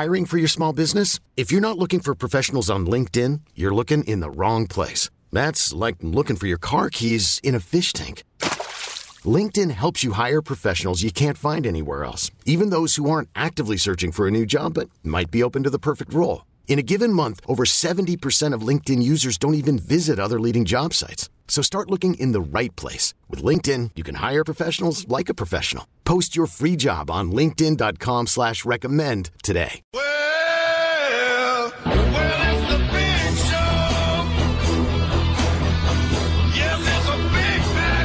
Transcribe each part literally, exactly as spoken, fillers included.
Hiring for your small business? If you're not looking for professionals on LinkedIn, you're looking in the wrong place. That's like looking for your car keys in a fish tank. LinkedIn helps you hire professionals you can't find anywhere else, even those who aren't actively searching for a new job but might be open to the perfect role. In a given month, over seventy percent of LinkedIn users don't even visit other leading job sites. So start looking in the right place. With LinkedIn, you can hire professionals like a professional. Post your free job on linkedin.com slash recommend today. Well, well, it's the big show. Yes, it's a big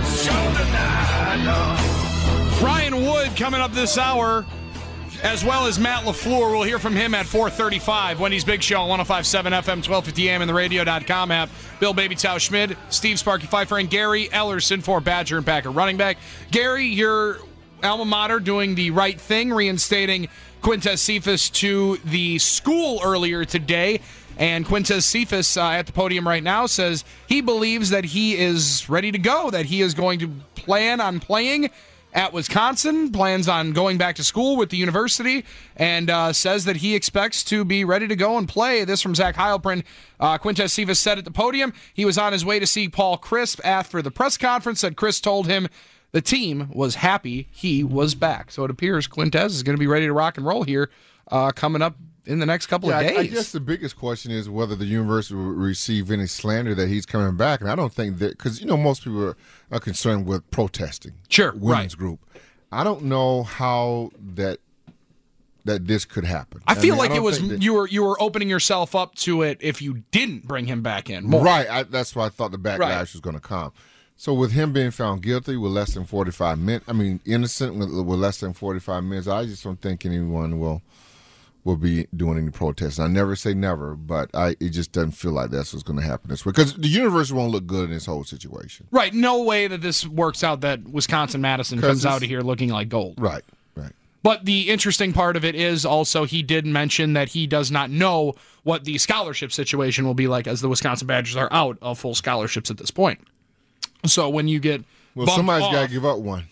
fat show tonight. Ryan Wood coming up this hour, as well as Matt LaFleur. We'll hear from him at four thirty-five. Wendy's Big Show on one oh five point seven F M, twelve fifty A M, and the radio dot com app. Bill Babytow Schmid, Steve Sparky Pfeiffer, and Gary Ellerson for Badger and Packer running back. Gary, your alma mater doing the right thing, reinstating Quintez Cephas to the school earlier today. And Quintez Cephas uh, at the podium right now says he believes that he is ready to go, that he is going to plan on playing at Wisconsin, plans on going back to school with the university, and uh, says that he expects to be ready to go and play. This from Zach Heilprin. Uh, Quintez Cephas said at the podium he was on his way to see Paul Crisp after the press conference, that Chris told him the team was happy he was back. So it appears Quintez is going to be ready to rock and roll here uh, coming up in the next couple yeah, of days. I, I guess the biggest question is whether the university will receive any slander that he's coming back, and I don't think that, because, you know, most people are, are concerned with protesting. Sure, women's right. group. I don't know how that that this could happen. I feel I mean, like I it was that, you were you were opening yourself up to it if you didn't bring him back in. More. Right. I, that's why I thought the backlash Right. was going to come. So with him being found guilty with less than forty-five minutes, I mean, innocent with, with less than forty-five minutes, I just don't think anyone will will be doing any protests. I never say never, but I it just doesn't feel like that's what's going to happen this way, because the university won't look good in this whole situation. Right. No way that this works out that Wisconsin-Madison comes out of here looking like gold. Right, right. But the interesting part of it is also he did mention that he does not know what the scholarship situation will be like, as the Wisconsin Badgers are out of full scholarships at this point. So when you get Well, bumped somebody's off, got to give up one.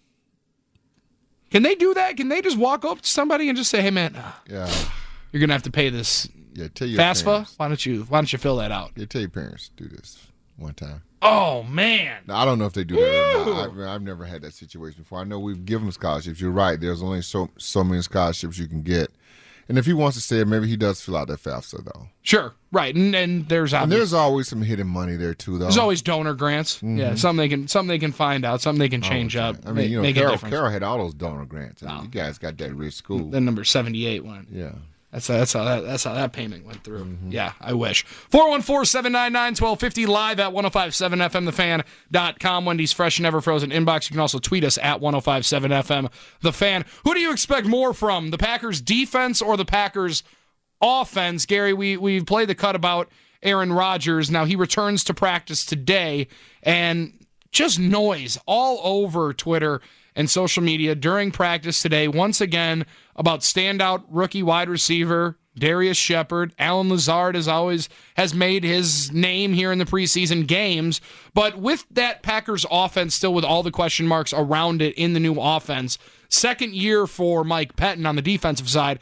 Can they do that? Can they just walk up to somebody and just say, "Hey, man, Yeah. you're gonna have to pay this Yeah, tell your FAFSA? parents. Why don't you Why don't you fill that out?" Yeah, tell your parents to do this one time. Oh man. Now, I don't know if they do that or not. I've, I've never had that situation before. I know we've given scholarships. You're right. There's only so so many scholarships you can get. And if he wants to stay, maybe he does fill out that FAFSA, though. Sure, right, and and there's And obvious, there's always some hidden money there, too, though. there's always donor grants. Mm-hmm. Yeah, something they can something they can find out, something they can change Oh, up. okay. I mean, make, you know, make a Carol, difference. Carol had all those donor grants. I mean, Wow. you guys got that rich school. Then number seventy-eight went. Yeah. That's how, that's how that that's how that payment went through. Mm-hmm. Yeah, I wish. four one four, seven nine nine, one two five zero live at ten fifty-seven F M the fan dot com. Wendy's fresh and never frozen inbox. You can also tweet us at ten fifty-seven F M the fan. Who do you expect more from, the Packers defense or the Packers offense? Gary, we we played the cut about Aaron Rodgers. Now he returns to practice today, and just noise all over Twitter and social media during practice today, once again, about standout rookie wide receiver Darius Shepard. Allen Lazard, as always, has made his name here in the preseason games. But with that Packers offense still with all the question marks around it in the new offense, second year for Mike Pettin on the defensive side,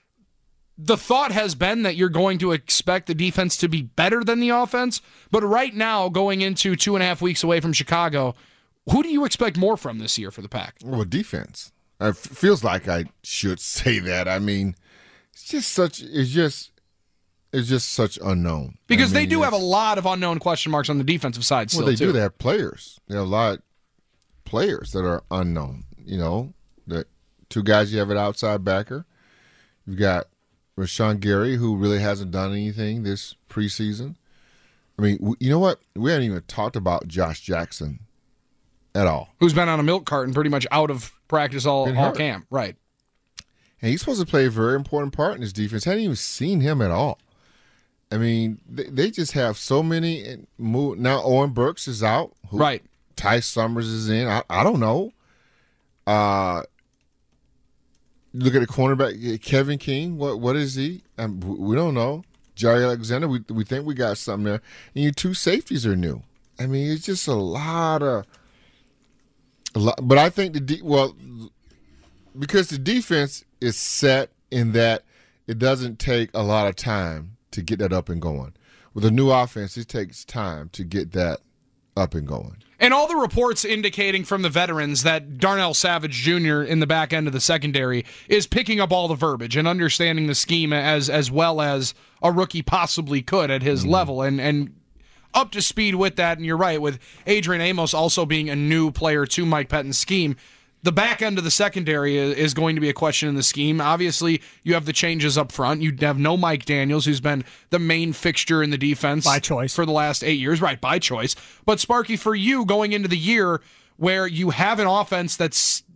the thought has been that you're going to expect the defense to be better than the offense. But right now, going into two and a half weeks away from Chicago, who do you expect more from this year for the Pack? Well, defense. It f- feels like I should say that. I mean, it's just such. It's just. It's just such unknown. Because I mean, they do have a it's- lot of unknown question marks on the defensive side still, Well, they too. do. They have players. They have a lot of players that are unknown. You know, the two guys you have at outside backer. You've got Rashawn Gary, who really hasn't done anything this preseason. I mean, w- you know what? We haven't even talked about Josh Jackson at all. Who's been on a milk carton pretty much out of practice all, Been all hurt. camp. Right. And he's supposed to play a very important part in this defense. Hadn't even seen him at all. I mean, they, they just have so many. and move Now Owen Burks is out. Who, Right. Ty Summers is in. I, I don't know. Uh, look at the cornerback, Kevin King. What what is he? Um, we don't know. Jerry Alexander. We we think we got something there. And your two safeties are new. I mean, it's just a lot of. A lot, but I think the de- well, because the defense is set in that it doesn't take a lot of time to get that up and going. With a new offense, it takes time to get that up and going. And all the reports indicating from the veterans that Darnell Savage Junior in the back end of the secondary is picking up all the verbiage and understanding the scheme as as well as a rookie possibly could at his mm-hmm. level, and and up to speed with that. And you're right, with Adrian Amos also being a new player to Mike Pettine's scheme, the back end of the secondary is going to be a question in the scheme. Obviously, you have the changes up front. You have no Mike Daniels, who's been the main fixture in the defense by choice for the last eight years. Right, by choice. But Sparky, for you, going into the year where you have an offense that's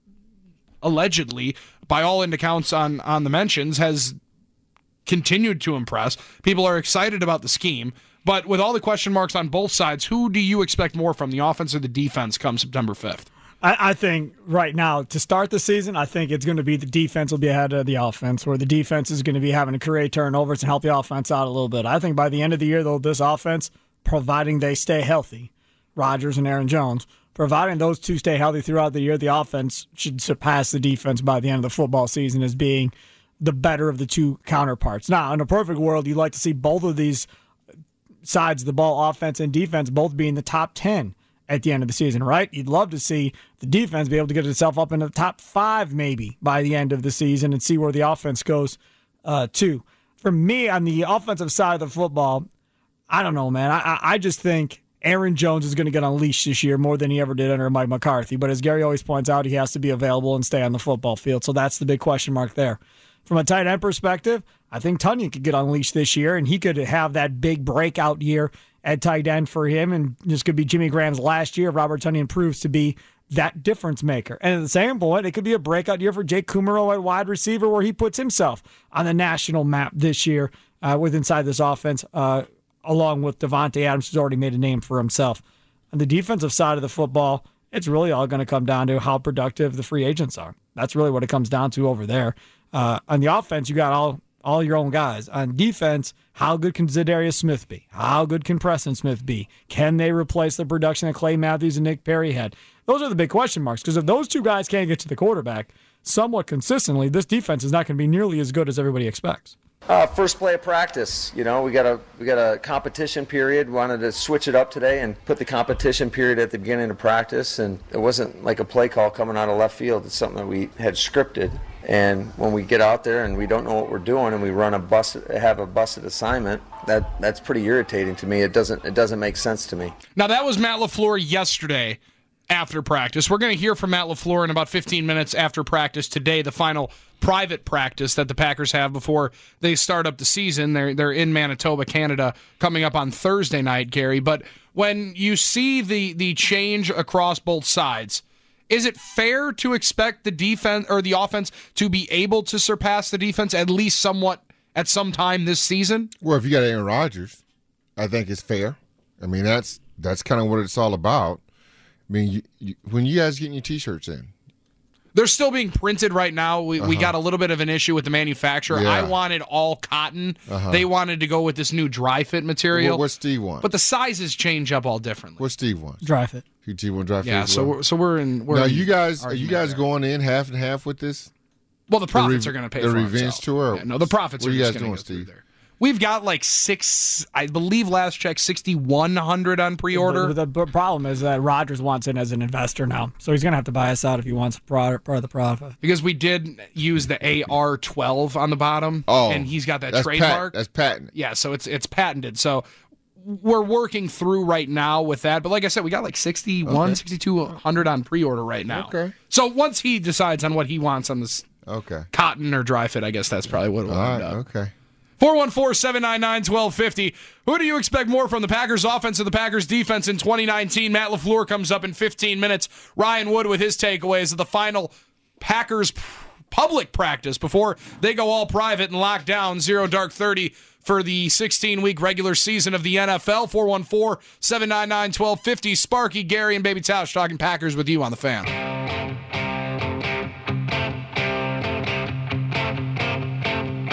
allegedly, by all accounts on, on the mentions, has continued to impress. People are excited about the scheme. But with all the question marks on both sides, who do you expect more from, the offense or the defense, come September fifth? I, I think right now, to start the season, I think it's going to be the defense will be ahead of the offense, where the defense is going to be having to create turnovers and help the offense out a little bit. I think by the end of the year, though, this offense, providing they stay healthy, Rodgers and Aaron Jones, providing those two stay healthy throughout the year, the offense should surpass the defense by the end of the football season as being the better of the two counterparts. Now, in a perfect world, you'd like to see both of these sides of the ball, offense and defense, both be in the top ten at the end of the season, right? You'd love to see the defense be able to get itself up into the top five maybe by the end of the season and see where the offense goes uh, too. For me, on the offensive side of the football, I don't know, man. I, I just think Aaron Jones is going to get unleashed this year more than he ever did under Mike McCarthy. But as Gary always points out, he has to be available and stay on the football field. So that's the big question mark there. From a tight end perspective, I think Tonyan could get unleashed this year, and he could have that big breakout year at tight end for him, and this could be Jimmy Graham's last year if Robert Tonyan proves to be that difference maker. And at the same point, it could be a breakout year for Jake Kumerow at wide receiver, where he puts himself on the national map this year uh, with inside this offense, uh, along with Devontae Adams, who's already made a name for himself. On the defensive side of the football, it's really all going to come down to how productive the free agents are. That's really what it comes down to over there. Uh, on the offense, you got all all your own guys. On defense, how good can Zadarius Smith be? How good can Preston Smith be? Can they replace the production that Clay Matthews and Nick Perry had? Those are the big question marks, because if those two guys can't get to the quarterback somewhat consistently, this defense is not going to be nearly as good as everybody expects. Uh, first play of practice, you know, we got a we got a competition period. Wanted to switch it up today and put the competition period at the beginning of practice, and it wasn't like a play call coming out of left field. It's something that we had scripted. And when we get out there and we don't know what we're doing and we run a bust, have a busted assignment, that that's pretty irritating to me. It doesn't it doesn't make sense to me. Now that was Matt LaFleur yesterday after practice. We're going to hear from Matt LaFleur in about fifteen minutes after practice today, the final private practice that the Packers have before they start up the season. They're they're in Manitoba, Canada, coming up on Thursday night, Gary. But when you see the the change across both sides, is it fair to expect the defense or the offense to be able to surpass the defense at least somewhat at some time this season? Well, if you got Aaron Rodgers, I think it's fair. I mean, that's that's kind of what it's all about. I mean, you, you, when you guys getting your T-shirts in? They're still being printed right now. We, uh-huh. we got a little bit of an issue with the manufacturer. Yeah. I wanted all cotton. Uh-huh. They wanted to go with this new dry fit material. What, what Steve want? But the sizes change up all differently. What Steve wants? Dry fit. Steve want dry fit. Yeah, as so well? we're, so we're in. We're now, in you guys, are you guys there. going in half and half with this? Well, the profits the re- are going to pay the for revenge themselves. tour. Yeah, no, the profits what are are you just guys going doing, to go through Steve? there. We've got like six, I believe last check, sixty-one hundred on pre-order. The, the problem is that Rodgers wants in as an investor now, so he's going to have to buy us out if he wants part, part of the profit. Because we did use the A R twelve on the bottom, oh, and he's got that that's trademark. Pat, that's patent. Yeah, so it's it's patented. So we're working through right now with that. But like I said, we got like sixty-one, okay. sixty-two hundred on pre-order right now. Okay. So once he decides on what he wants on this okay. cotton or dry fit, I guess that's probably what it will All end right, up. okay. four one four, seven nine nine, one two five zero. Who do you expect more from, the Packers offense or the Packers defense in twenty nineteen? Matt LaFleur comes up in fifteen minutes. Ryan Wood with his takeaways of the final Packers public practice before they go all private and lock down zero dark thirty for the sixteen-week regular season of the N F L. four one four, seven nine nine, one two five zero. Sparky, Gary, and Baby Tausch talking Packers with you on the Fan.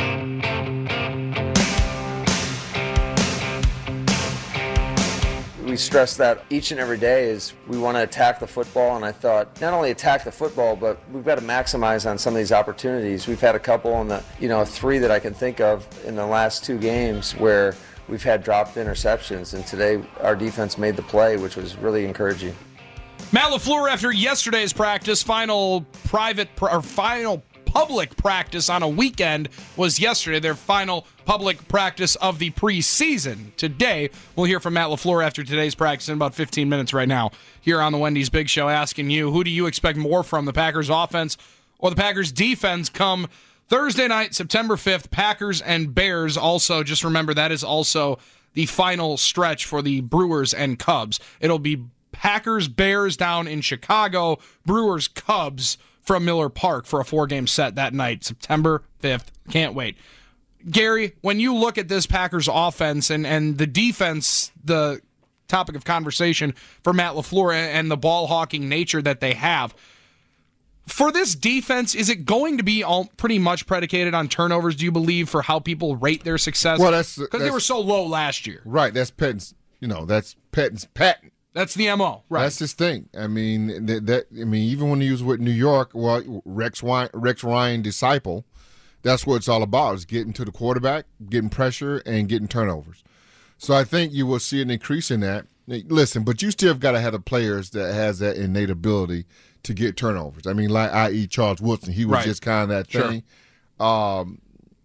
We we stress that each and every day is we want to attack the football, and I thought not only attack the football, but we've got to maximize on some of these opportunities. We've had a couple in the, you know, three that I can think of in the last two games where we've had dropped interceptions, and today our defense made the play, which was really encouraging. Matt LaFleur, after yesterday's practice, final private or final public practice on a weekend was yesterday, their final public practice of the preseason. Today, we'll hear from Matt LaFleur after today's practice in about fifteen minutes right now here on the Wendy's Big Show, asking you, who do you expect more from, the Packers offense or the Packers defense come Thursday night, September fifth, Packers and Bears. Also, just remember that is also the final stretch for the Brewers and Cubs. It'll be Packers, Bears down in Chicago, Brewers, Cubs from Miller Park for a four-game set that night, September fifth. Can't wait. Gary, when you look at this Packers offense and, and the defense, the topic of conversation for Matt LaFleur and the ball-hawking nature that they have, for this defense, is it going to be all pretty much predicated on turnovers, do you believe, for how people rate their success? Well, that's because they were so low last year. Right, that's Patton's, you know, that's Patton's patent. That's the M O, right? That's his thing. I mean, that, that I mean, even when he was with New York, well, Rex Ryan, Rex Ryan disciple, that's what it's all about: is getting to the quarterback, getting pressure, and getting turnovers. So I think you will see an increase in that. Listen, but you still have got to have the players that has that innate ability to get turnovers. I mean, like that is. Charles Woodson, he was right. just kind of that Sure. thing. Um,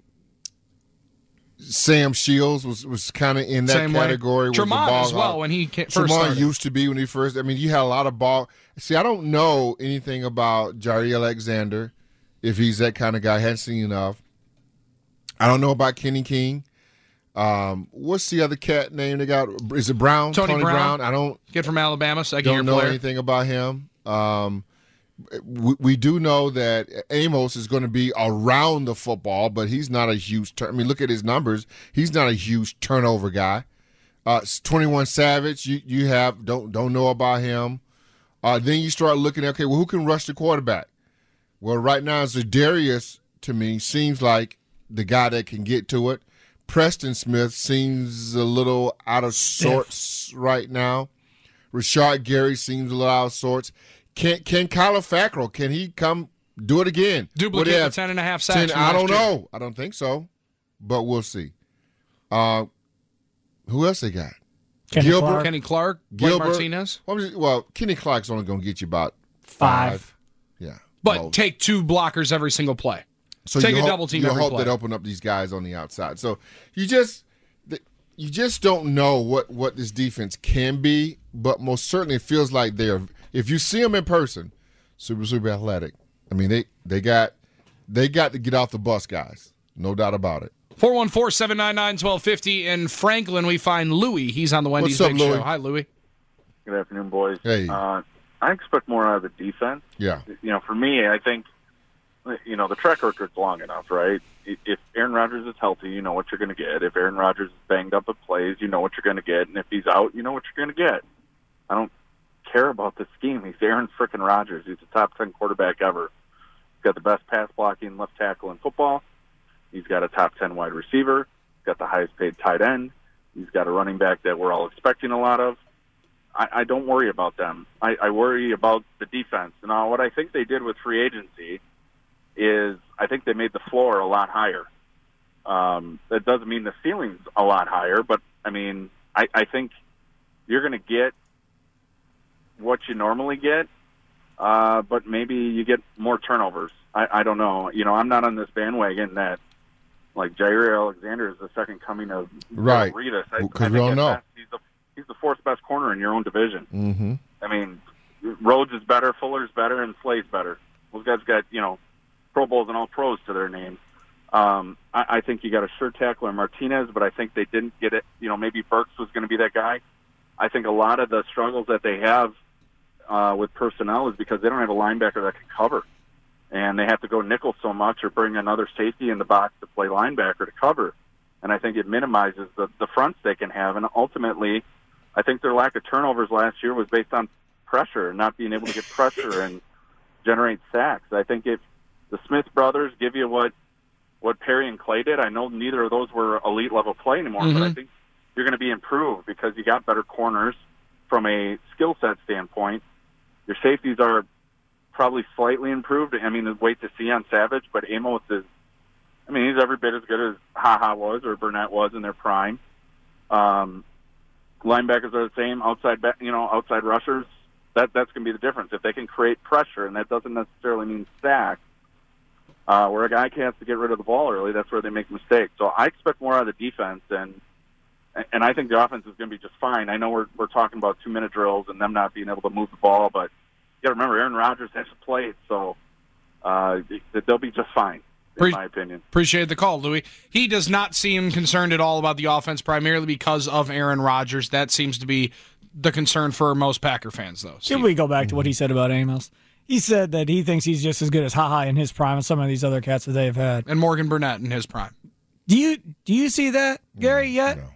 Sam Shields was, was kind of in that Same category. Way. Tremont as well when he came, first Tremont started. used to be when he first. I mean, you had a lot of ball. See, I don't know anything about Jair Alexander, if he's that kind of guy. I hadn't seen enough. I don't know about Kenny King. Um, what's the other cat name they got? Is it Brown? Tony, Tony Brown. Brown. I don't. Kid from Alabama, second year Don't know player. anything about him. Um, we, we do know that Amos is going to be around the football, but he's not a huge turn. I mean, look at his numbers. He's not a huge turnover guy. Uh, twenty-one Savage, you you have don't don't know about him. Uh, then you start looking at, okay, well, who can rush the quarterback? Well, right now, Zadarius, to me, seems like the guy that can get to it. Preston Smith seems a little out of sorts right now. Rashad Gary seems a little out of sorts. Can can Kyler Fackrell, can he come do it again? Duplicate the ten and a half sacks. ten, from I don't last year. know. I don't think so, but we'll see. Uh, who else they got? Kenny Gilbert, Clark. Kenny Clark, Blake Gilbert. Martinez. Well, I'm just- well, Kenny Clark's only going to get you about five. Five. Yeah, But most. take two blockers every single play. So take you a hope, double team You every hope play. that open up these guys on the outside. So you just you just don't know what, what this defense can be, but most certainly it feels like they're. If you see them in person, super super athletic. I mean they they got they got to get off the bus, guys. No doubt about it. four one four, seven nine nine, one two five zero. In Franklin, we find Louie. He's on the Wendy's What's up, Big Louie? Show. Hi, Louie. Good afternoon, boys. Hey. Uh, I expect more out of the defense. Yeah. You know, for me, I think, you know, the track record's long enough, right? If Aaron Rodgers is healthy, you know what you're going to get. If Aaron Rodgers is banged up at plays, you know what you're going to get. And if he's out, you know what you're going to get. I don't care about the scheme. He's Aaron frickin' Rodgers. He's a top ten quarterback ever. He's got the best pass blocking left tackle in football. He's got a top ten wide receiver. He's got the highest paid tight end. He's got a running back that we're all expecting a lot of. I, I don't worry about them. I, I worry about the defense. Now, what I think they did with free agency is I think they made the floor a lot higher. Um, that doesn't mean the ceiling's a lot higher, but, I mean, I, I think you're going to get what you normally get, uh, but maybe you get more turnovers. I, I don't know. You know, I'm not on this bandwagon that, like, Jair Alexander is the second coming of Right. Revis. I, 'Cause I we think don't at know. best He's the, he's the fourth best corner in your own division. Mm-hmm. I mean, Rhodes is better, Fuller's better, and Slade's better. Those guys got, you know, Pro Bowls and all pros to their name. Um, I, I think you got a sure tackler, Martinez, but I think they didn't get it. You know, maybe Burks was going to be that guy. I think a lot of the struggles that they have uh, with personnel is because they don't have a linebacker that can cover. And they have to go nickel so much or bring another safety in the box to play linebacker to cover. And I think it minimizes the, the fronts they can have. And ultimately, I think their lack of turnovers last year was based on pressure, not being able to get pressure and generate sacks. I think if the Smith brothers give you what what Perry and Clay did, I know neither of those were elite level play anymore, Mm-hmm. but I think you're going to be improved because you got better corners. from a skill set standpoint, your safeties are probably slightly improved. I mean, wait to see on Savage, but Amos is, I mean, he's every bit as good as HaHa was or Burnett was in their prime. Um, linebackers are the same. Outside, you know, outside rushers, that that's going to be the difference. If they can create pressure, and that doesn't necessarily mean sacks, uh, where a guy has to get rid of the ball early, that's where they make mistakes. So I expect more out of the defense, and and I think the offense is going to be just fine. I know we're we're talking about two-minute drills and them not being able to move the ball, but you got to remember Aaron Rodgers has to play it, so uh, they'll be just fine. In Pre- my opinion. Appreciate the call, Louis. He does not seem concerned at all about the offense, primarily because of Aaron Rodgers. That seems to be the concern for most Packer fans, though. Steve. Should we go back to what he said about Amos? He said that he thinks he's just as good as HaHa in his prime and some of these other cats that they've had. And Morgan Burnett in his prime. Do you do you see that, Gary, yet? No.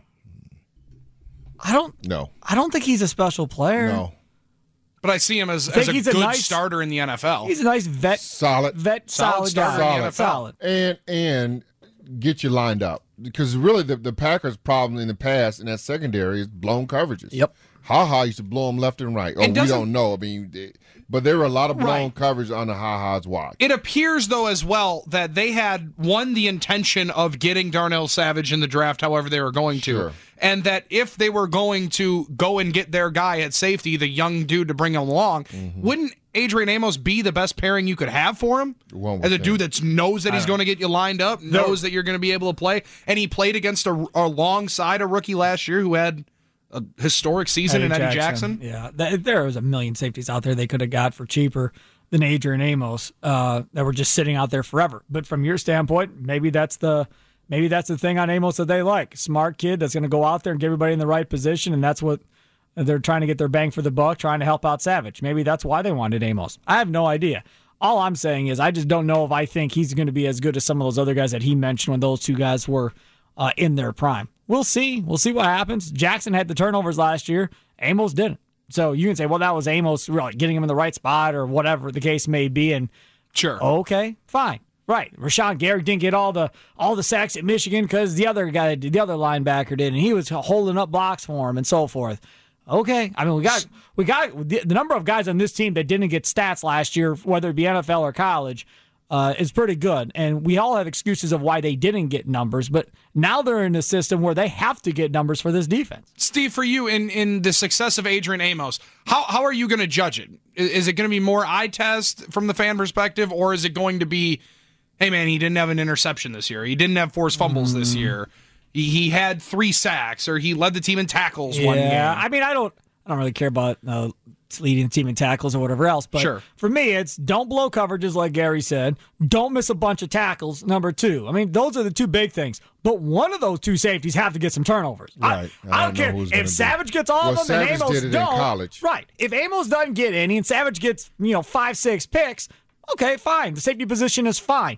I don't No. I don't think he's a special player. No. But I see him as, think as a he's a good nice- starter in the N F L. He's a nice vet Solid. vet Solid solid, starter guy. in the N F L. Solid. And and get you lined up. Because really the, the Packers' problem in the past in that secondary is blown coverages. Yep. HaHa used to blow them left and right. Oh, And we doesn't- don't know. I mean, they, but there were a lot of blown Right. coverage on the HaHa's watch. It appears, though, as well, that they had, one, the intention of getting Darnell Savage in the draft however they were going to. Sure. And that if they were going to go and get their guy at safety, the young dude to bring him along, Mm-hmm. wouldn't Adrian Amos be the best pairing you could have for him? One would As a think. dude that knows that he's going to get you lined up, knows that you're going to be able to play, and he played against a, alongside a rookie last year who had a historic season in Eddie Jackson. Yeah, th- there was a million safeties out there they could have got for cheaper than Adrian Amos uh, that were just sitting out there forever. But from your standpoint, maybe that's the maybe that's the thing on Amos that they like. Smart kid that's going to go out there and get everybody in the right position, and that's what they're trying to get their bang for the buck, trying to help out Savage. Maybe that's why they wanted Amos. I have no idea. All I'm saying is I just don't know if I think he's going to be as good as some of those other guys that he mentioned when those two guys were uh, in their prime. We'll see. We'll see what happens. Jackson had the turnovers last year. Amos didn't. So you can say, well, that was Amos really getting him in the right spot or whatever the case may be. And Sure. okay, fine. Right. Rashawn Garrett didn't get all the all the sacks at Michigan because the other guy, the other linebacker did, and he was holding up blocks for him and so forth. Okay. I mean, we got we got the, the number of guys on this team that didn't get stats last year, whether it be N F L or college, uh, is pretty good. And we all have excuses of why they didn't get numbers, but now they're in a system where they have to get numbers for this defense. Steve, for you, in, in the success of Adrian Amos, how how are you going to judge it? Is, is it going to be more eye test from the fan perspective, or is it going to be, hey, man, he didn't have an interception this year. He didn't have forced fumbles this year. He, he had three sacks, or he led the team in tackles one game. Yeah, I mean, I don't, I don't really care about uh, leading the team in tackles or whatever else. But Sure. for me, it's don't blow coverages, like Gary said. Don't miss a bunch of tackles. Number two, I mean, those are the two big things. But one of those two safeties have to get some turnovers. Right. I, I I don't don't know care who's gonna if do- Savage gets all Well, of them and Savage Amos did it in don't. college. Right. If Amos doesn't get any and Savage gets you know five, six picks, okay, fine. The safety position is fine.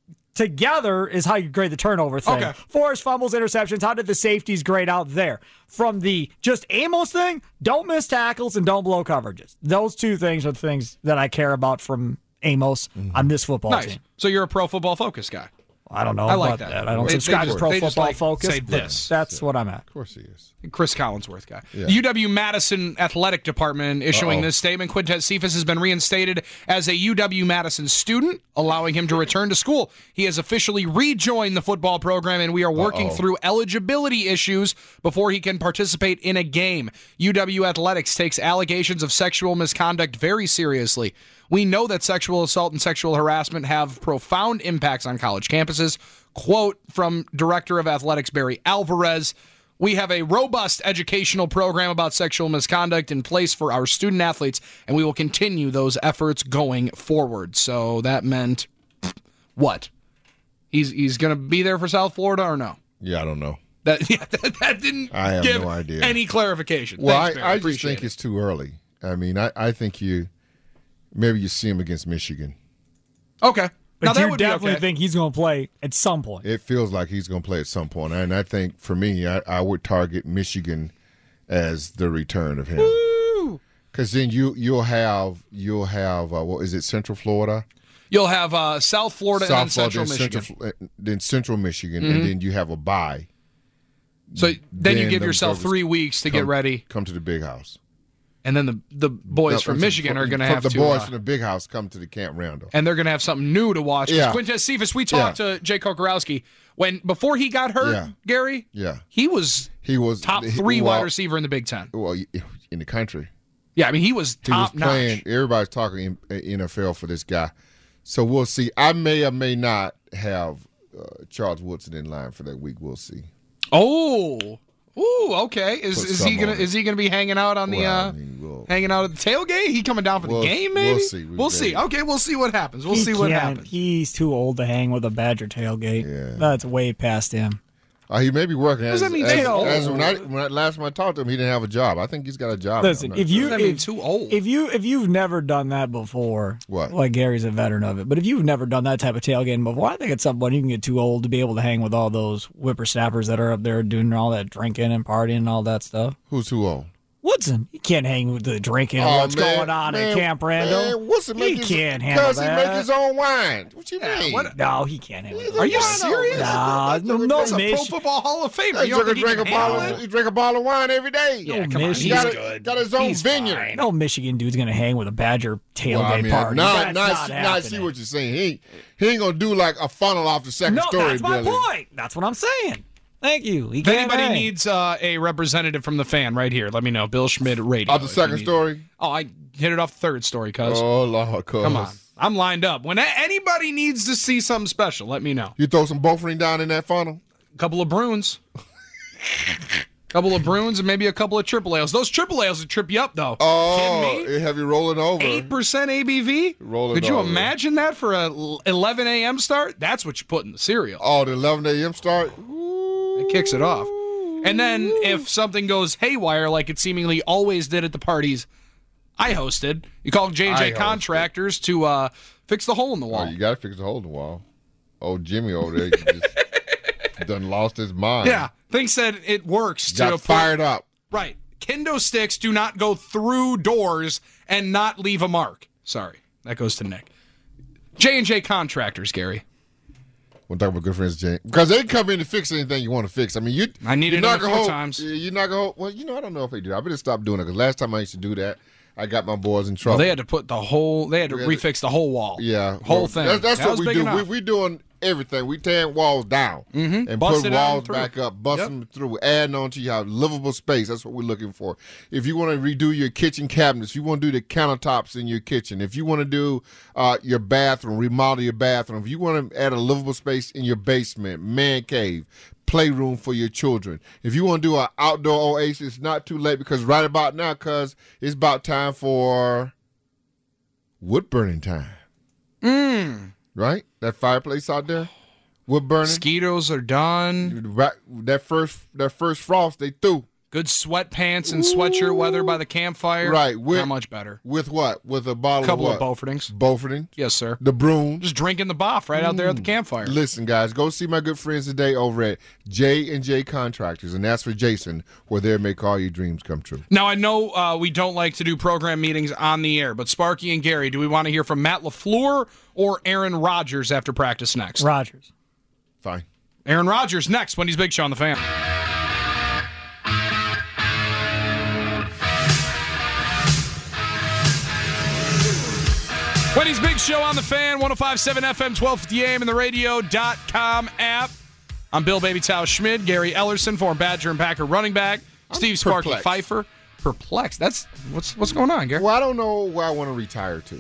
Together is how you grade the turnover thing. Okay. Forced fumbles, interceptions. How did the safeties grade out there? From the just Amos thing, don't miss tackles and don't blow coverages. Those two things are the things that I care about from Amos on this football Nice. team. So you're a Pro Football Focus guy. I don't know I like about that. I don't They- subscribe they to just- Pro they just Football like Focus. say but this. That's what I'm at. Of course he is. Chris Collinsworth guy. Yeah. U W-Madison Athletic Department issuing Uh-oh. this statement. Quintez Cephas has been reinstated as a U W-Madison student, allowing him to return to school. He has officially rejoined the football program, and we are working Uh-oh. through eligibility issues before he can participate in a game. U W Athletics takes allegations of sexual misconduct very seriously. We know that sexual assault and sexual harassment have profound impacts on college campuses. Quote from Director of Athletics Barry Alvarez, "We have a robust educational program about sexual misconduct in place for our student athletes, and we will continue those efforts going forward." So that meant what? He's he's going to be there for South Florida or no? Yeah, I don't know. That yeah, that, that didn't I have give no idea. any clarification. Well, Thanks, Barry. I, I just Appreciate think it. it's too early. I mean, I, I think you maybe you see him against Michigan. Okay. But now that you would definitely be okay. think he's going to play at some point. It feels like he's going to play at some point, and I think for me, I, I would target Michigan as the return of him. Because then you you'll have you'll have uh, what is it, Central Florida, You'll have uh, South Florida and then South Central Florida, then Michigan. Central, then Central Michigan, Mm-hmm. and then you have a bye. So then, you Then give them yourself jokers three weeks to come, get ready. Come to the big house. And then the, the boys No, from Michigan are going to from have the to. boys uh, from the big house come to the Camp Randall. and they're going to have something new to watch. Yeah. Quintez Cephas, we talked Yeah. to Jay Kokorowski when before he got hurt, Yeah. Gary. Yeah. He was He was top he- three well, wide receiver in the Big Ten. Well, in the country. Yeah, I mean, he was He was top playing. notch. Everybody's talking in- N F L for this guy. So we'll see. I may or may not have uh, Charles Woodson in line for that week. We'll see. Oh, ooh, okay. Is Put is some he gonna on it. is he gonna be hanging out on the Well, I uh, mean, we'll- hanging out at the tailgate? He coming down for the We'll- game? we'll Maybe see. We We'll see. may. Okay, we'll see what happens. We'll He see what can't- happens. He's too old to hang with a Badger tailgate. Yeah. That's way past him. Uh, he may be working. As, does that mean as, too old? as when, I, when I last time I talked to him, he didn't have a job. I think he's got a job. now. Listen, I'm not if sure. you What does that mean, if, too old? if you if you've never done that before, What? like Gary's a veteran of it, but if you've never done that type of tailgating before, I think at some point you can get too old to be able to hang with all those whippersnappers that are up there doing all that drinking and partying and all that stuff. Who's too old? Woodson, you can't hang with the drinking and Oh, what's man, going on man, at Camp Randall. Man, Woodson he make his, can't handle because that. he make his own wine. What you mean? what- No, he can't handle He's that. Are you wino, serious? man. Nah, That's no, a- no, that's a Pro Mish. Football Hall of Famer. He You don't drink, think he drink, a can handle bottle, it? he drink a bottle of wine every day. Yeah, come on, Mish. He he's got, a- good. got his own He's vineyard. fine. No Michigan dude's gonna hang with a Badger tailgate Well, I mean, party. now, That's now, not I see, now I see happening. what you're saying. He, he ain't going to do like a funnel off the second No, story that's my building. point. That's what I'm saying. Thank you. He If can't anybody hang. needs uh, a representative from the fan right here, let me know. Bill Schmidt Radio. Off the if you second need- story? Oh, I hit it off the third story, cuz. Oh, Lord, cuz. Come on. I'm lined up. When a- anybody needs to see something special, let me know. You throw some Bofering down in that funnel? A couple of Bruins. couple of Bruins and maybe a couple of triple ales. Those triple ales would trip you up, though. Oh, Kidding me? it have you rolling over. eight percent A B V? Rolling Could you over. imagine that for a l- eleven a.m. start? That's what you put in the cereal. Oh, the eleven a.m. start? It kicks it off. And then if something goes haywire, like it seemingly always did at the parties I hosted, you call J and I J hosted. Contractors to uh, fix the hole in the Oh, wall. you got to fix the hole in the wall. Oh, Jimmy over there just done lost his mind. Yeah, thinks that it works to Got put- fired up. Right. Kendo sticks do not go through doors and not leave a mark. Sorry, that goes to Nick. J and J Contractors, Gary. We'll talk about good friends, Jay. Because they come in to fix anything you want to fix. I mean, you. I needed you're them not a gonna few hold- times. You're not going to. Well, you know, I don't know if they do. I better stop doing it because last time I used to do that, I got my boys in trouble. Well, they had to put the whole. They had to We had to- refix the whole wall. Yeah. whole well, thing. That's, that's That what was we big do. We, enough. we doing everything. We tearing walls down Mhm. and Bust put it down walls and through. back up, bust Yep. them through, adding on to your livable space. That's what we're looking for. If you want to redo your kitchen cabinets, if you want to do the countertops in your kitchen, if you want to do uh, your bathroom, remodel your bathroom, if you want to add a livable space in your basement, man cave, playroom for your children. If you want to do an outdoor oasis, it's not too late because right about now, cuz it's about time for wood burning time. Mm. Right? That fireplace out there, wood burning. Mosquitoes are done. Right, that first that first frost they threw. Good sweatpants and sweatshirt weather by the campfire. Right, with- Not much better. With what? With a bottle Couple of of what? Beaufortings. Beauforting. Yes, sir. The broom. Just drinking the boff right out there at the campfire. Listen, guys, go see my good friends today over at J and J Contractors, and that's for Jason, where they make all your dreams come true. Now, I know uh, we don't like to do program meetings on the air, but Sparky and Gary, do we want to hear from Matt LaFleur or Aaron Rodgers after practice next? Rodgers. Fine. Aaron Rodgers next, Wendy's Big Show on the Fan. Wendy's Big Show on the Fan, one oh five point seven F M, twelve fifty A M, and the radio dot com app. I'm Bill Baby Tao Schmidt, Gary Ellerson, former Badger and Packer running back, Steve Sparky perplexed. Pfeiffer. Perplexed. That's what's what's going on, Gary? Well, I don't know where I want to retire to.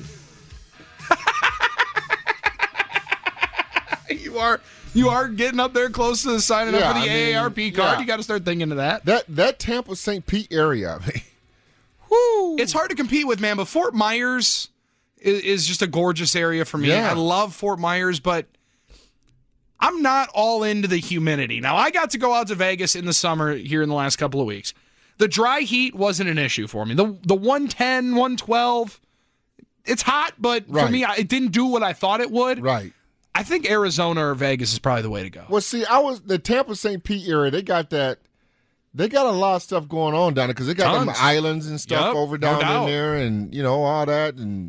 You are you are getting up there close to signing Yeah, up for the I mean, A A R P card. yeah. You got to start thinking of that. That that Tampa Saint Pete area, I mean, whoo. It's hard to compete with, man. But Fort Myers is, is just a gorgeous area for me. Yeah. I love Fort Myers, but I'm not all into the humidity. Now, I got to go out to Vegas in the summer here in the last couple of weeks. The dry heat wasn't an issue for me. The the one ten, one twelve, it's hot, but Right. for me, I, it didn't do what I thought it would. Right. I think Arizona or Vegas is probably the way to go. Well, see, I was the Tampa Saint Pete area. They got that. They got a lot of stuff going on down there because they got them Tons. islands and stuff Yep, over no down doubt. in there, and you know all that. And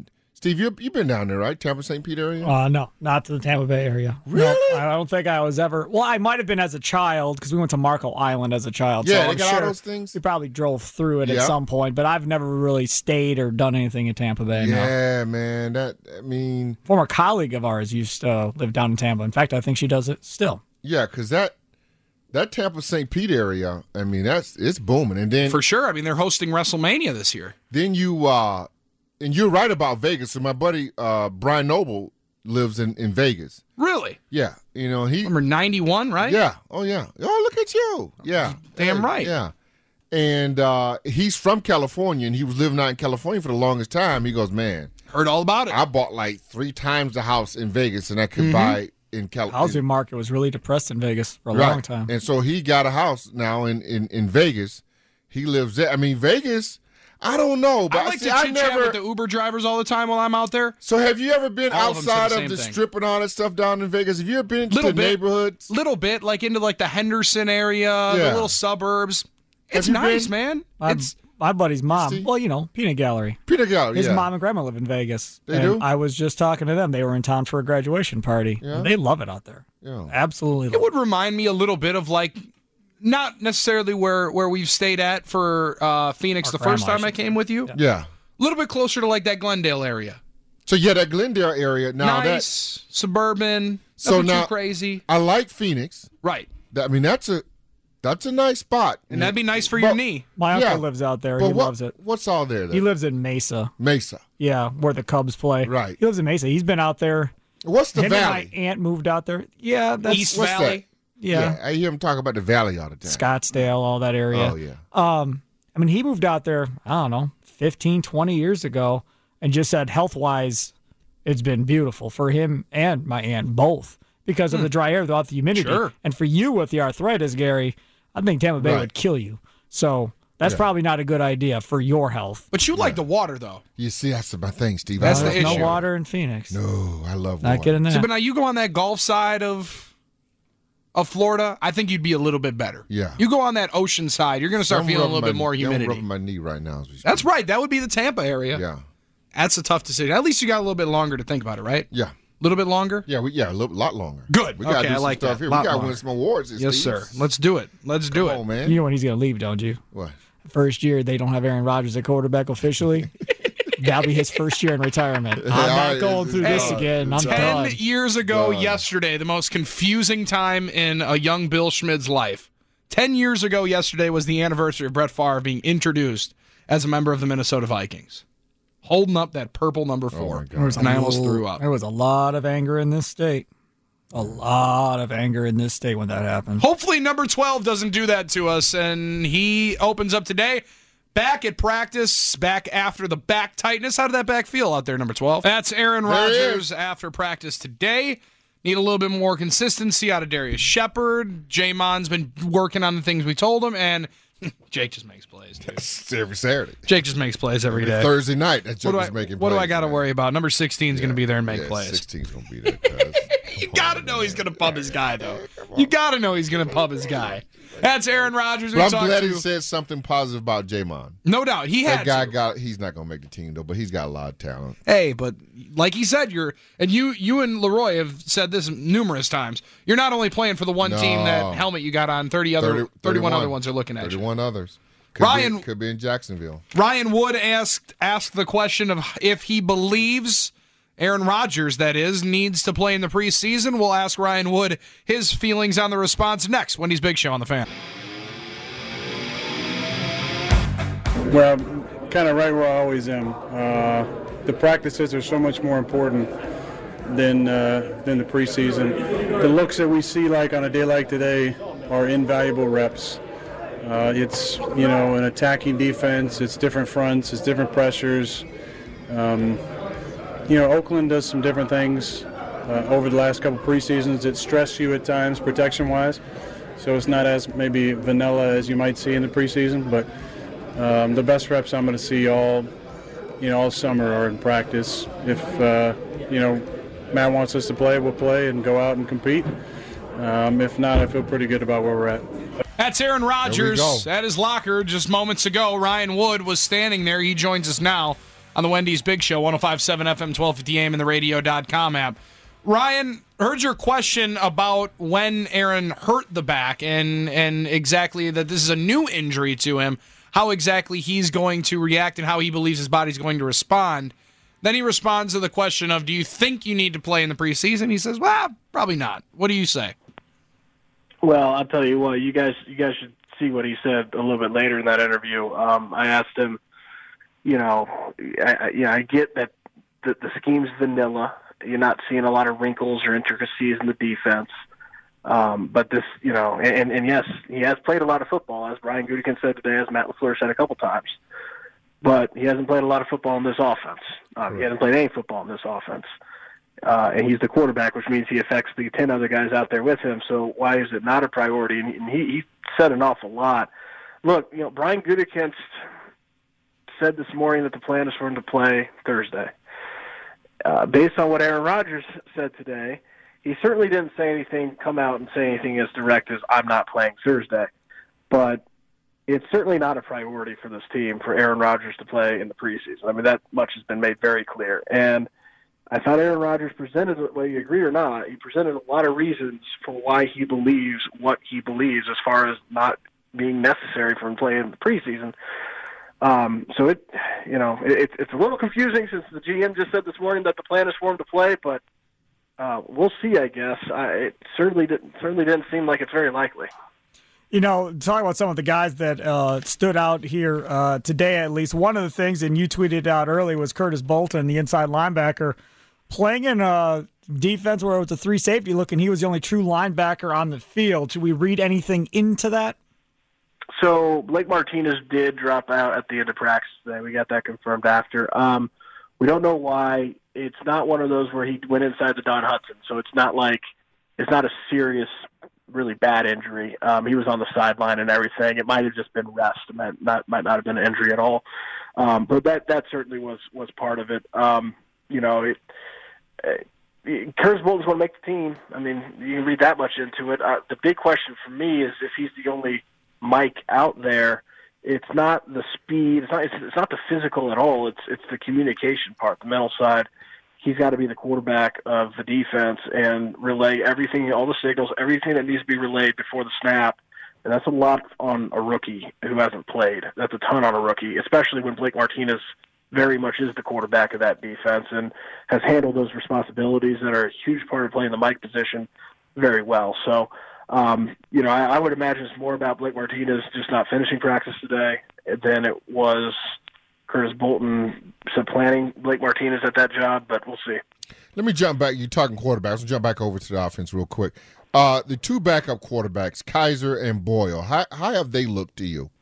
Steve, you you've been down there, right? Tampa Saint Pete area? Uh, no, not to the Tampa Bay area. Really? No, I don't think I was ever. Well, I might have been as a child because we went to Marco Island as a child. Yeah, so they I'm got sure all those things. We probably drove through it Yeah. at some point, but I've never really stayed or done anything in Tampa Bay. No. Yeah, man. That I mean, Former colleague of ours used to uh, live down in Tampa. In fact, I think she does it still. yeah, because that that Tampa Saint Pete area, I mean, that's it's booming. And then For sure. I mean, they're hosting WrestleMania this year. then you uh and you're right about Vegas. So my buddy uh Brian Noble lives in, in Vegas. Really? Yeah. You know, he Number ninety-one, right? Yeah. Oh yeah. Oh, look at you. Yeah. Damn Yeah, right. Yeah. And uh he's from California and he was living out in California for the longest time. He goes, man, Heard all about it. I bought like three times the house in Vegas and I could Mm-hmm. buy in California. Housing market was really depressed in Vegas for a Right. long time. And so he got a house now in, in, in Vegas. He lives there. I mean, Vegas, I don't know. But I like see, to I chit chat never. with the Uber drivers all the time while I'm out there. So have you ever been All of them say outside the of same the thing. strip and all that stuff down in Vegas? Have you ever been Little to bit. neighborhoods? Little bit, like into like the Henderson area, the Yeah. little suburbs. It's you nice, been? man. My, It's my buddy's mom, See? well, you know, Peanut Gallery. Peter Gallery, His yeah. mom and grandma live in Vegas. They and do? I was just talking to them. They were in town for a graduation party. Yeah? They love it out there. Yeah. Absolutely love it would remind me a little bit of like not necessarily where where we've stayed at for uh, Phoenix Our the first grandma, I time I should came with you. A Yeah. little bit closer to like that Glendale area. So yeah, that Glendale area. Now nice, suburban, So nothing now- too crazy. that I like Phoenix. Right. That, I mean, that's a that's a nice spot. And that'd be nice for your But- knee. My uncle Yeah. lives out there. But He what- loves it. What's all there? Then? He lives in Mesa. Mesa. Yeah, where the Cubs play. Right. He lives in Mesa. He's been out there. What's the Him valley? and my aunt moved out there. Yeah, that's East what's Valley. yeah. I hear him talk about the valley all the time. Scottsdale, all that area. Oh yeah. Um, I mean, he moved out there, I don't know, fifteen, twenty years ago, and just said health wise, it's been beautiful for him and my aunt both because of the dry air without the humidity. Sure. And for you with the arthritis, Gary, I think Tampa Bay Right. would kill you. So that's Yeah. probably not a good idea for your health. But you like the water though. You see, that's my thing, Steve. That's I the love There's issue. no water in Phoenix. No, I love Not water. getting So, that. but now you go on that Gulf side of of Florida, I think you'd be a little bit better. Yeah. You go on that ocean side, you're going to start I'm feeling a rubbing little bit my- more I'm humidity. rubbing my knee right now. As we speak. That's right. That would be the Tampa area. Yeah. That's a tough decision. At least you got a little bit longer to think about it, right? Yeah. A little bit longer? Yeah, we, yeah, a little, lot longer. Good. We gotta Okay, do I some like stuff that. here. Lot We got to longer. win some awards. This Yes, Steve. sir. Let's do it. Let's do Come it. on, man. You know when he's going to leave, don't you? What? First year, they don't have Aaron Rodgers at quarterback officially. That'll be his first year in retirement. I'm all not right, going it's- through it's this done. again. I'm It's done. Ten years ago Done. yesterday, the most confusing time in a young Bill Schmid's life. Ten years ago yesterday was the anniversary of Brett Favre being introduced as a member of the Minnesota Vikings. Holding up that purple number four. my God. There was a and I almost lo- threw up. There was a lot of anger in this state. A lot of anger in this state when that happened. Hopefully number twelve doesn't do that to us, and he opens up today. Back at practice, back after the back tightness. How did that back feel out there, number twelve? That's Aaron There he Rodgers after practice today. Need a little bit more consistency out of Darius Shepard. Jamon's been working on the things we told him, and Jake just makes plays, dude. It's every Saturday. Jake just makes plays every day. Thursday night. That What joke do is I, making what do I plays, got to man. worry about? Number sixteen is going to be there and make yeah, plays. sixteen's going to be there. cuz. You got to know he's going to pub his guy, though. You got to know he's going to pub his guy. That's Aaron Rodgers. We But I'm talked glad to. he said something positive about Jamon. No doubt. He had That guy to. got. He's not going to make the team though, but he's got a lot of talent. Hey, but like he said, you're and you you and Leroy have said this numerous times. You're not only playing for the one No. team that helmet you got on, thirty other thirty, thirty-one other ones are looking at you. thirty-one others. Could Ryan- be, could be in Jacksonville. Ryan Wood asked asked the question of if he believes Aaron Rodgers, that is, needs to play in the preseason. We'll ask Ryan Wood his feelings on the response next. Wendy's Big Show on the Fan. Well, kind of right where I always am. Uh, the practices are so much more important than uh, than the preseason. The looks that we see, like on a day like today, are invaluable reps. Uh, it's you know an attacking defense. It's different fronts. It's different pressures. Um, you know, Oakland does some different things uh, over the last couple preseasons. It stressed you at times, protection-wise. So it's not as maybe vanilla as you might see in the preseason, but. Um, the best reps I'm going to see all, you know, all summer are in practice. If uh, you know, Matt wants us to play, we'll play and go out and compete. Um, if not, I feel pretty good about where we're at. That's Aaron Rodgers go. at his locker just moments ago. Ryan Wood was standing there. He joins us now. on the Wendy's Big Show, one oh five point seven F M, twelve fifty A M, and the radio dot com app. Ryan, heard your question about when Aaron hurt the back and, and exactly that this is a new injury to him, how exactly he's going to react and how he believes his body's going to respond. Then he responds to the question of, do you think you need to play in the preseason? He says, well, probably not. What do you say? Well, I'll tell you what, you guys you guys should see what he said a little bit later in that interview. Um, I asked him, you know, I, I, yeah, I get that the, the scheme's vanilla. You're not seeing a lot of wrinkles or intricacies in the defense. Um, but this, you know, and, and yes, he has played a lot of football, as Brian Gutekunst said today, as Matt LaFleur said a couple times. But he hasn't played a lot of football in this offense. Um, he hasn't played any football in this offense. Uh, and he's the quarterback, which means he affects the ten other guys out there with him. So why is it not a priority? And, and he, he said an awful lot. Look, you know, Brian Gutekunst said this morning that the plan is for him to play Thursday. Uh, based on what Aaron Rodgers said today, he certainly didn't say anything, come out and say anything as direct as I'm not playing Thursday. But it's certainly not a priority for this team for Aaron Rodgers to play in the preseason. I mean, that much has been made very clear. And I thought Aaron Rodgers presented, whether you agree or not, he presented a lot of reasons for why he believes what he believes as far as not being necessary for him to play in the preseason. Um, so it, you know, it, it's a little confusing since the G M just said this morning that the plan is for him to play, but uh, we'll see. I guess I, it certainly didn't certainly didn't seem like it's very likely. You know, talking about some of the guys that uh, stood out here uh, today, at least one of the things, and you tweeted out early, was Curtis Bolton, the inside linebacker, playing in a defense where it was a three safety look, and he was the only true linebacker on the field. Should we read anything into that? So Blake Martinez did drop out at the end of practice today. We got that confirmed after. Um, we don't know why. It's not one of those where he went inside the Don Hudson, so it's not like it's not a serious, really bad injury. Um, he was on the sideline and everything. It might have just been rest. It might not, might not have been an injury at all. Um, but that that certainly was was part of it. Um, you know, it, it, Curtis Bolton's going to make the team. I mean, you can read that much into it. Uh, the big question for me is if he's the only Mike out there. It's not the speed. It's not. It's, it's not the physical at all. It's it's the communication part, the mental side. He's got to be the quarterback of the defense and relay everything, all the signals, everything that needs to be relayed before the snap. And that's a lot on a rookie who hasn't played. That's a ton on a rookie, especially when Blake Martinez very much is the quarterback of that defense and has handled those responsibilities that are a huge part of playing the Mike position very well. So. Um, you know, I, I would imagine it's more about Blake Martinez just not finishing practice today than it was Curtis Bolton supplanting Blake Martinez at that job, but we'll see. Let me jump back. You're talking quarterbacks. We'll jump back over to the offense real quick. Uh, the two backup quarterbacks, Kaiser and Boyle, how, how have they looked to you?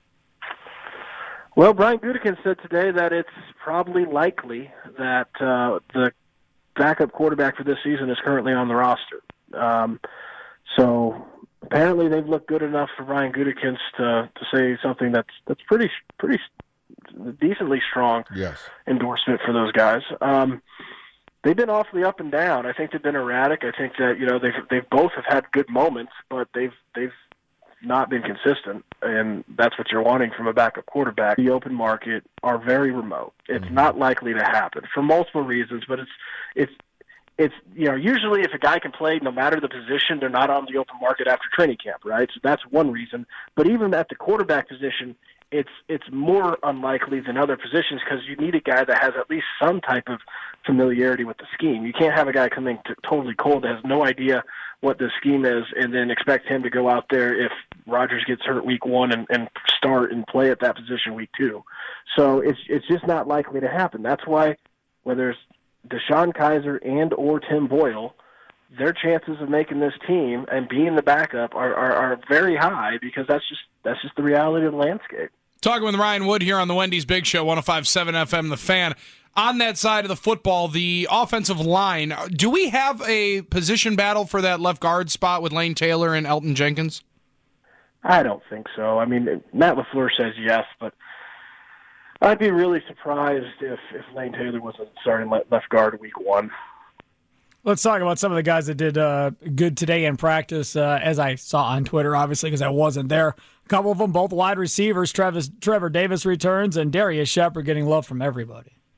Well, Brian Gutekunst said today that it's probably likely that uh, the backup quarterback for this season is currently on the roster. Um So apparently they've looked good enough for Brian Gutekunst to to say something that's that's pretty pretty decently strong yes. endorsement for those guys. Um, they've been awfully up and down. I think they've been erratic. I think that you know they've they've both have had good moments, but they've they've not been consistent, and that's what you're wanting from a backup quarterback. The open market are very remote. It's mm-hmm. not likely to happen for multiple reasons, but it's it's. It's, you know, usually if a guy can play no matter the position, they're not on the open market after training camp, right? So that's one reason. But even at the quarterback position, it's it's more unlikely than other positions because you need a guy that has at least some type of familiarity with the scheme. You can't have a guy coming to totally cold that has no idea what the scheme is and then expect him to go out there if Rodgers gets hurt week one and, and start and play at that position week two. So it's it's just not likely to happen. That's why whether it's DeShone Kizer and or Tim Boyle, their chances of making this team and being the backup are, are, are very high because that's just that's just the reality of the landscape. Talking with Ryan Wood here on the Wendy's Big Show, one oh five point seven F M, The Fan. On that side of the football, the offensive line, do we have a position battle for that left guard spot with Lane Taylor and Elton Jenkins? I don't think so. I mean, Matt LaFleur says yes, but I'd be really surprised if, if Lane Taylor wasn't starting left guard week one. Let's talk about some of the guys that did uh, good today in practice, uh, as I saw on Twitter, obviously, because I wasn't there. A couple of them, both wide receivers. Travis, Trevor Davis returns, and Darius Shepard getting love from everybody.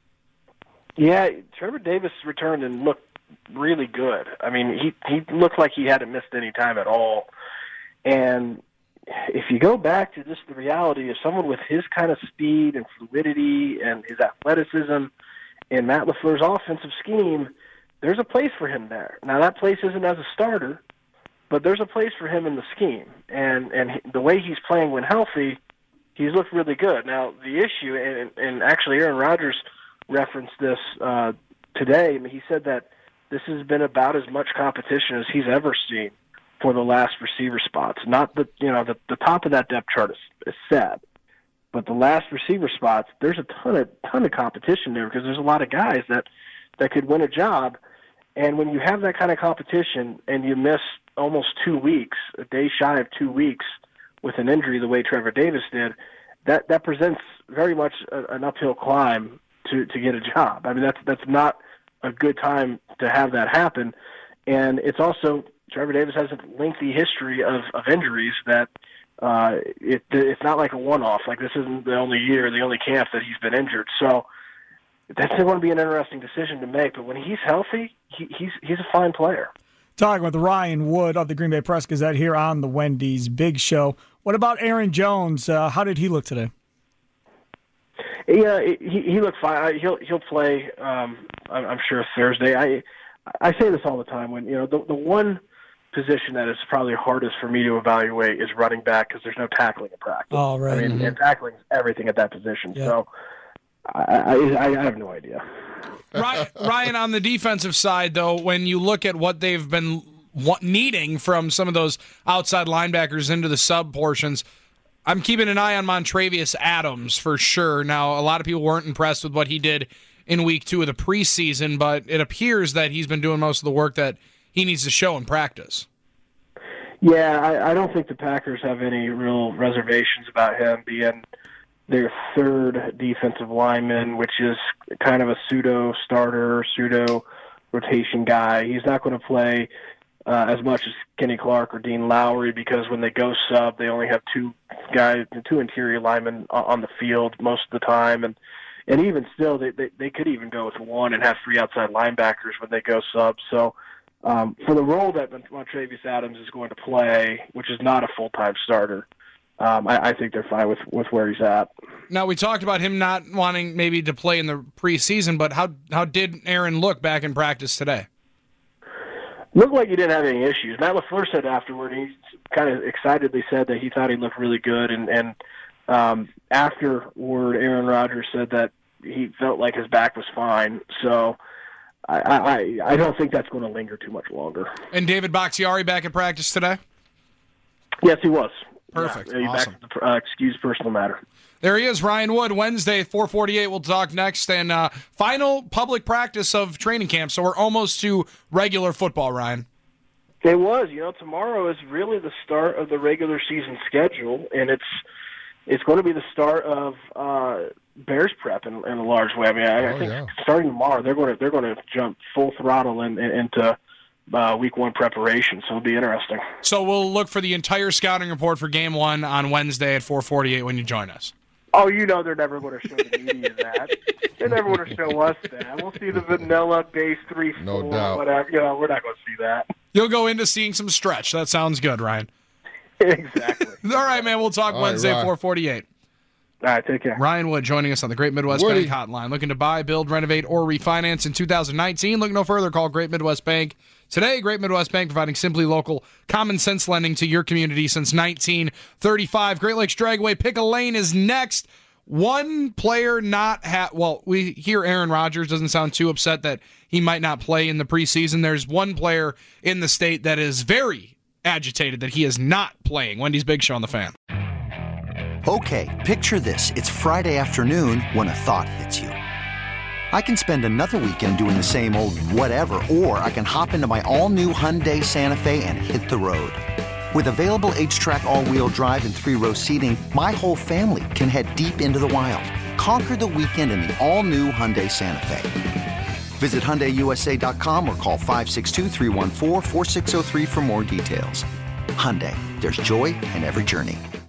Yeah, Trevor Davis returned and looked really good. I mean, he he looked like he hadn't missed any time at all. And if you go back to just the reality of someone with his kind of speed and fluidity and his athleticism in Matt LaFleur's offensive scheme, there's a place for him there. Now, that place isn't as a starter, but there's a place for him in the scheme. And and he, the way he's playing when healthy, he's looked really good. Now, the issue, and, and actually Aaron Rodgers referenced this uh, today, I mean, he said that this has been about as much competition as he's ever seen for the last receiver spots. Not the you know the, the top of that depth chart is, is set, but the last receiver spots, there's a ton of ton of competition there because there's a lot of guys that that could win a job. And when you have that kind of competition and you miss almost two weeks, a day shy of two weeks with an injury the way Trevor Davis did, that that presents very much a, an uphill climb to to get a job. I mean, that's that's not a good time to have that happen. And it's also, Trevor Davis has a lengthy history of, of injuries that uh, it, it's not like a one-off. Like, this isn't the only year, the only camp that he's been injured. So that's going to be an interesting decision to make. But when he's healthy, he, he's he's a fine player. Talking with Ryan Wood of the Green Bay Press Gazette here on the Wendy's Big Show. What about Aaron Jones? Uh, how did he look today? Yeah, he he looked fine. He'll he'll play. Um, I'm sure Thursday. I I say this all the time. When you know the the one position that is probably hardest for me to evaluate is running back because there's no tackling in practice. Oh, right. I mean, Mm-hmm. and tackling is everything at that position. Yeah. So I, I I have no idea. Ryan, on the defensive side, though, when you look at what they've been needing from some of those outside linebackers into the sub portions, I'm keeping an eye on Montravius Adams for sure. Now, a lot of people weren't impressed with what he did in week two of the preseason, but it appears that he's been doing most of the work that he needs to show in practice. Yeah, I, I don't think the Packers have any real reservations about him being their third defensive lineman, which is kind of a pseudo starter, pseudo rotation guy. He's not going to play uh, as much as Kenny Clark or Dean Lowry because when they go sub, they only have two guys, two interior linemen on the field most of the time, and and even still, they they, they could even go with one and have three outside linebackers when they go sub. So um, for the role that Montravius Adams is going to play, which is not a full time starter, Um, I, I think they're fine with, with where he's at. Now, we talked about him not wanting maybe to play in the preseason, but how how did Aaron look back in practice today? Looked like he didn't have any issues. Matt LaFleur said afterward, he kind of excitedly said that he thought he looked really good, and, and um, afterward, Aaron Rodgers said that he felt like his back was fine. So I, I, I don't think that's going to linger too much longer. And David Bakhtiari back in practice today? Yes, he was. Perfect. Yeah, awesome. Back to the, uh, excuse personal matter. There he is, Ryan Wood, Wednesday, four forty-eight. We'll talk next. And uh, final public practice of training camp. So we're almost to regular football, Ryan. It was. You know, tomorrow is really the start of the regular season schedule, and it's it's going to be the start of uh, Bears prep in, in a large way. I mean, I, Oh, I think yeah. starting tomorrow, they're going to they're going to jump full throttle in, in, into uh, week one preparation. So it'll be interesting. So we'll look for the entire scouting report for game one on Wednesday at four forty-eight when you join us. Oh, you know they're never going to show the media that. They're never going to show us that. We'll see the vanilla base three, No four, doubt. whatever. You know, we're not going to see that. You'll go into seeing some stretch. That sounds good, Ryan. Exactly. All right, man. We'll talk All right, Wednesday at Ryan. four forty-eight. All right, take care. Ryan Wood joining us on the Great Midwest Woody. Bank Hotline. Looking to buy, build, renovate, or refinance in two thousand nineteen? Look no further. Call Great Midwest Bank. Today, Great Midwest Bank providing simply local, common sense lending to your community since nineteen thirty-five. Great Lakes Dragway Pick a Lane is next. One player not ha- well, we hear Aaron Rodgers doesn't sound too upset that he might not play in the preseason. There's one player in the state that is very agitated that he is not playing. Wendy's Big Show on the Fan. Okay, picture this. It's Friday afternoon when a thought hits you. I can spend another weekend doing the same old whatever, or I can hop into my all-new Hyundai Santa Fe and hit the road. With available H-Track all-wheel drive and three-row seating, my whole family can head deep into the wild. Conquer the weekend in the all-new Hyundai Santa Fe. Visit Hyundai U S A dot com or call five six two, three one four, four six zero three for more details. Hyundai, there's joy in every journey.